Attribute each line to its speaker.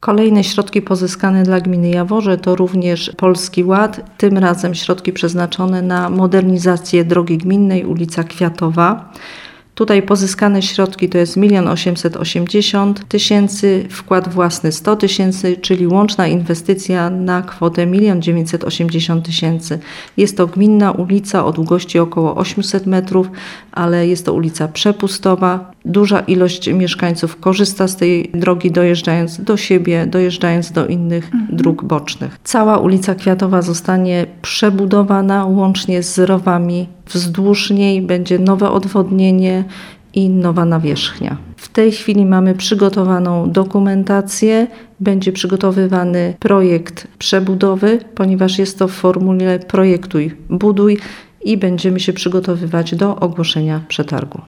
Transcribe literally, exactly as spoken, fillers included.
Speaker 1: Kolejne środki pozyskane dla gminy Jaworze to również Polski Ład, tym razem środki przeznaczone na modernizację drogi gminnej, ulica Kwiatowa. Tutaj pozyskane środki to jest milion osiemset osiemdziesiąt tysięcy, wkład własny sto tysięcy, czyli łączna inwestycja na kwotę milion dziewięćset osiemdziesiąt tysięcy. Jest to gminna ulica o długości około osiemset metrów, ale jest to ulica przepustowa. Duża ilość mieszkańców korzysta z tej drogi, dojeżdżając do siebie, dojeżdżając do innych mhm. dróg bocznych. Cała ulica Kwiatowa zostanie przebudowana łącznie z rowami. Wzdłuż niej będzie nowe odwodnienie i nowa nawierzchnia. W tej chwili mamy przygotowaną dokumentację, będzie przygotowywany projekt przebudowy, ponieważ jest to w formule projektuj, buduj i będziemy się przygotowywać do ogłoszenia przetargu.